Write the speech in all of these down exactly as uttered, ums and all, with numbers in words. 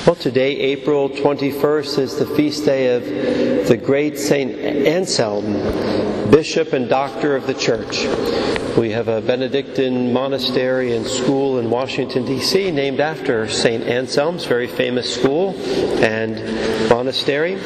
Well, today, April twenty-first, is the feast day of the great Saint Anselm, Bishop and Doctor of the Church. We have a Benedictine monastery and school in Washington, D C named after Saint Anselm's very famous school and monastery.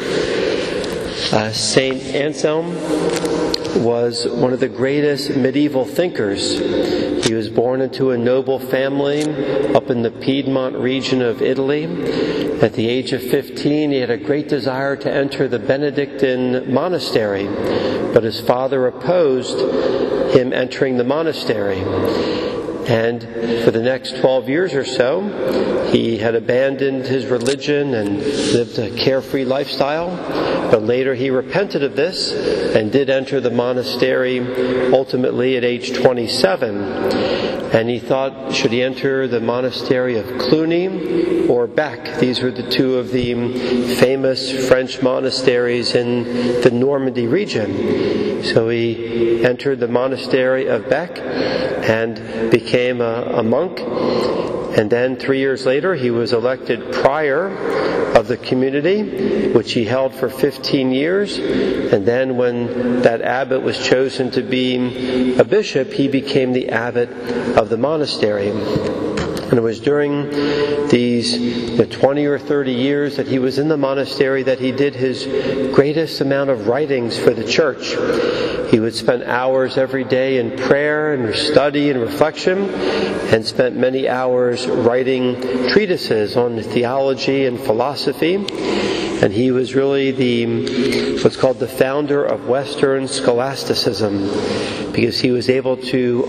Uh, Saint Anselm was one of the greatest medieval thinkers. He was born into a noble family up in the Piedmont region of Italy. At the age of fifteen, he had a great desire to enter the Benedictine monastery, but his father opposed him entering the monastery. And for the next twelve years or so, he had abandoned his religion and lived a carefree lifestyle. But later he repented of this and did enter the monastery ultimately at age twenty-seven. And he thought, should he enter the monastery of Cluny or Bec? These were the two of the famous French monasteries in the Normandy region. So he entered the monastery of Bec and became a, a monk. And then three years later, he was elected prior of the community, which he held for fifteen years. And then when that abbot was chosen to be a bishop, he became the abbot of the monastery. And it was during these the twenty or thirty years that he was in the monastery that he did his greatest amount of writings for the church. He would spend hours every day in prayer and study and reflection, and spent many hours writing treatises on theology and philosophy. And he was really the what's called the founder of Western scholasticism, because he was able to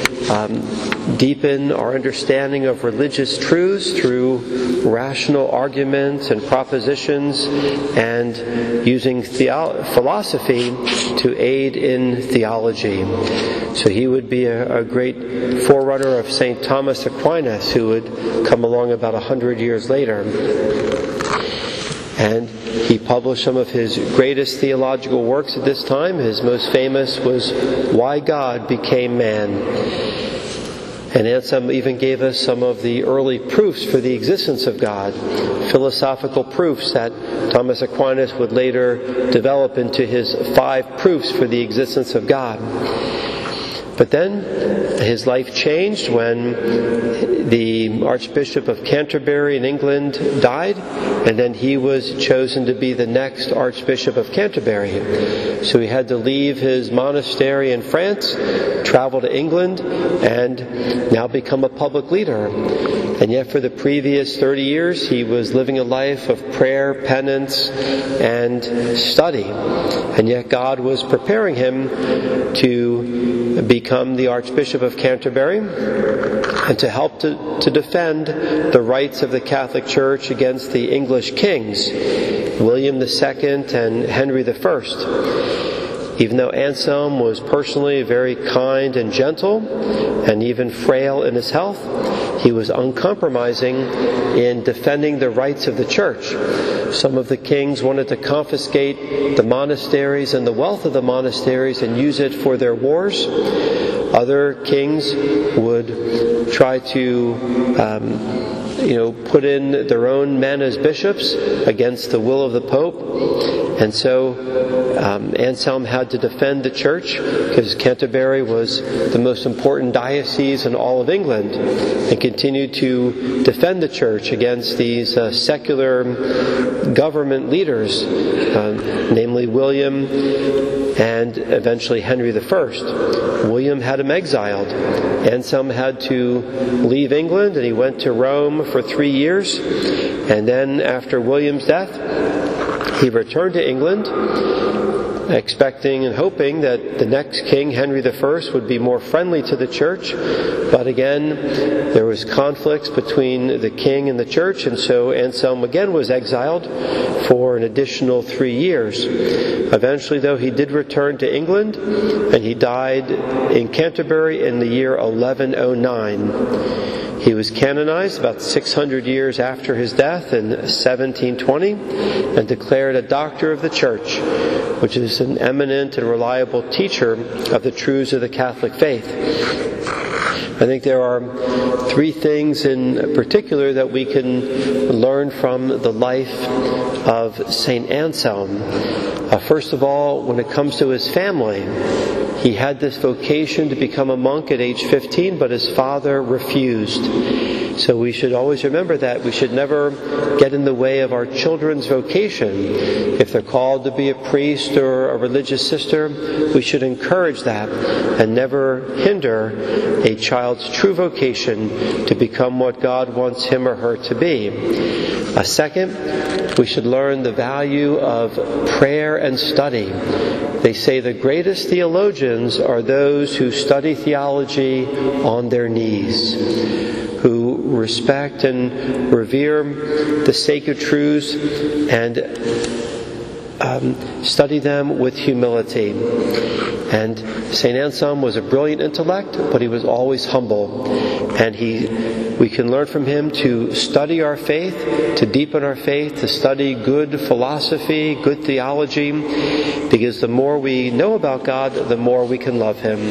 um, deepen our understanding of religious truths through rational arguments and propositions, and using theo- philosophy to aid in theology. So he would be a, a great forerunner of Saint Thomas Aquinas, who would come along about a hundred years later. And he published some of his greatest theological works at this time. His most famous was Why God Became Man. And Anselm even gave us some of the early proofs for the existence of God, philosophical proofs that Thomas Aquinas would later develop into his five proofs for the existence of God. But then his life changed when the Archbishop of Canterbury in England died, and then he was chosen to be the next Archbishop of Canterbury. So he had to leave his monastery in France, travel to England, and now become a public leader. And yet for the previous thirty years, he was living a life of prayer, penance, and study. And yet God was preparing him to become the Archbishop of Canterbury and to help to, to defend the rights of the Catholic Church against the English kings, William the Second and Henry the First. Even though Anselm was personally very kind and gentle, and even frail in his health, he was uncompromising in defending the rights of the church. Some of the kings wanted to confiscate the monasteries and the wealth of the monasteries and use it for their wars. Other kings would try to um, you know, put in their own men as bishops against the will of the Pope. And so um, Anselm had to defend the church, because Canterbury was the most important diocese in all of England, and continued to defend the church against these uh, secular government leaders, uh, namely William and eventually Henry the First. William had him exiled. Anselm had to leave England, and he went to Rome for three years. And then after William's death, he returned to England, expecting and hoping that the next king, Henry the First, would be more friendly to the church. But again, there was conflicts between the king and the church, and so Anselm again was exiled for an additional three years. Eventually, though, he did return to England, and he died in Canterbury in the year eleven oh nine. He was canonized about six hundred years after his death in seventeen twenty, and declared a doctor of the church, which is an eminent and reliable teacher of the truths of the Catholic faith. I think there are three things in particular that we can learn from the life of Saint Anselm. Uh, first of all, when it comes to his family, he had this vocation to become a monk at age fifteen, but his father refused. So we should always remember that. We should never get in the way of our children's vocation. If they're called to be a priest or a religious sister, we should encourage that and never hinder a child's true vocation to become what God wants him or her to be. A second, we should learn the value of prayer and study. They say the greatest theologians are those who study theology on their knees, who respect and revere the sacred truths and um, study them with humility. And Saint Anselm was a brilliant intellect, but he was always humble. And he, we can learn from him to study our faith, to deepen our faith, to study good philosophy, good theology, because the more we know about God, the more we can love him.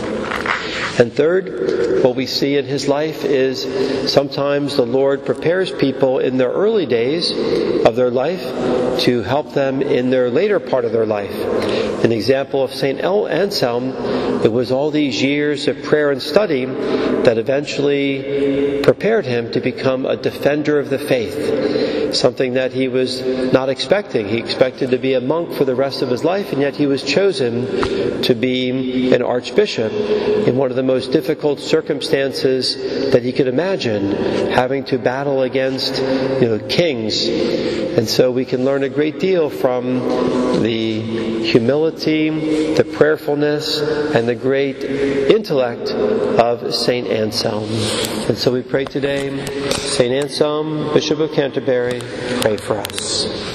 And third, what we see in his life is sometimes the Lord prepares people in their early days of their life to help them in their later part of their life. An example of Saint Anselm, it was all these years of prayer and study that eventually prepared him to become a defender of the faith, something that he was not expecting. He expected to be a monk for the rest of his life, and yet he was chosen to be an archbishop in one of the most difficult circumstances that he could imagine, having to battle against, you know, kings. And so we can learn a great deal from the humility, the prayerfulness, and the great intellect of Saint Anselm. And so we pray today, Saint Anselm, Bishop of Canterbury, pray for us.